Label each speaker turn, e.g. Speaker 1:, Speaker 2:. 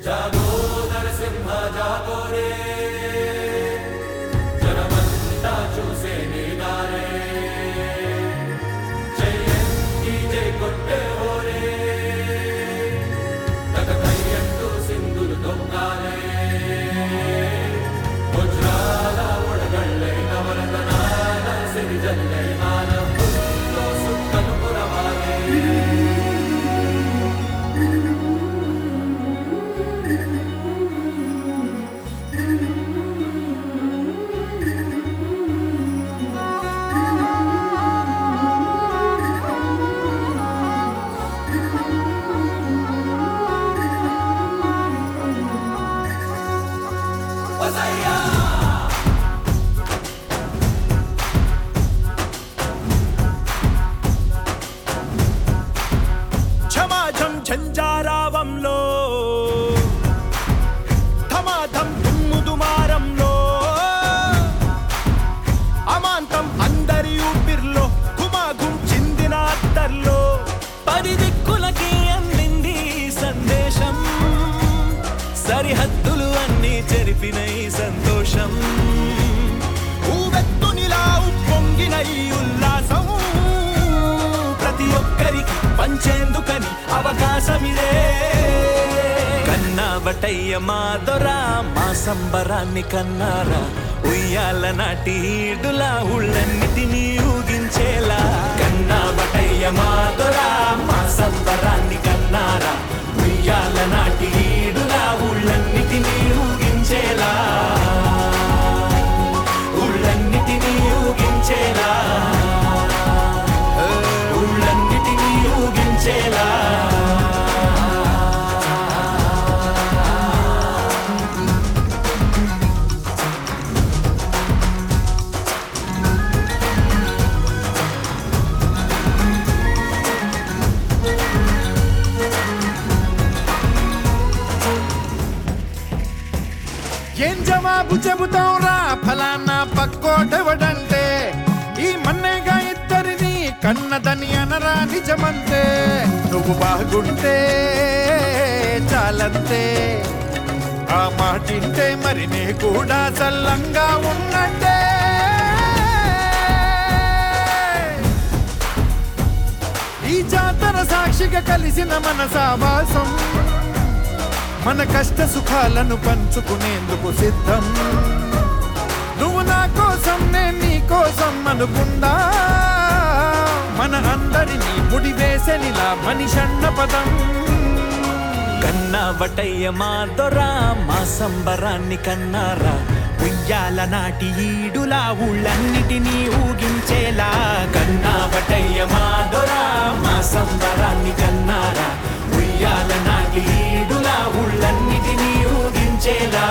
Speaker 1: जागो नरसिंह जागो रे जनमंता चूसे निगारे जयंती जय कोट्टे हो रे तकथयंतु सिंधुलु दొంగారే వజ్రాల ఒడగళ్ళే నవరతనాల సిరిజల్లే మానవుల్లో సుక్కలు పురవాలే
Speaker 2: झंझाराవంలో ధమాధం దుమ్ముదుమారంలో అమాంతం అందరి ఊపిర్లో గుమాగుం చిందిన అత్తర్లో పది దిక్కులకి అందింది సందేశం సరిహద్దులు అన్నీ చెరిపిన ఈ సంతోషం ఊవెత్తునిలా ఉప్పొంగిన ఈ ఉల్లాసం ప్రతి ఒక్కరికి పంచేందుకని అవకాశమిదే కన్నావటయ్య మా దొరా మా సంబరాన్ని కన్నారా ఉయ్యాల నాటి ఈడులా ఉళ్ళన్నిటినీ ఊగించేలా కన్నావటయ్య మా దొరా మా సంబరాన్ని కన్నారా ఉయ్యాల నాటి ఈడులా ఉళ్ళన్నిటినీ ఊగించేలా ఉళ్ళన్నిటినీ ఊగించేలా ఉళ్ళన్నిటినీ ఊగించేలా
Speaker 3: ఏం జవాబు చెబుతావురా ఫలానా పక్కోటెవడంటే ఈ మన్నేగా ఇద్దరిని కన్నదని అనరా నిజమంతే నువ్వు బాగుంటే చాలంతే ఆ మాటింటే మరి నీ కూడా చల్లంగా ఉన్నట్టే ఈ జాతర సాక్షిగా కలిసిన మన సావాసం మన కష్ట సుఖాలను పంచుకునేందుకు సిద్ధం నువ్వు నా కోసం నేను నీ కోసం అనుకుందా మన అందరినీ ముడివేసెనిలా మనిషన్న పదం
Speaker 2: కన్నావటయ్య మా దొరా మా సంబరాన్ని కన్నారా ఉయ్యాల నాటి ఈడులా ఊళ్ళన్నిటినీ ఊగించేలా కన్నావటయ్య మా దొరా మా సంబరాన్ని కన్నారా ఉయ్యాల నాటి ఈడులా ఉళ్ళన్నిటినీ ఊగించేలా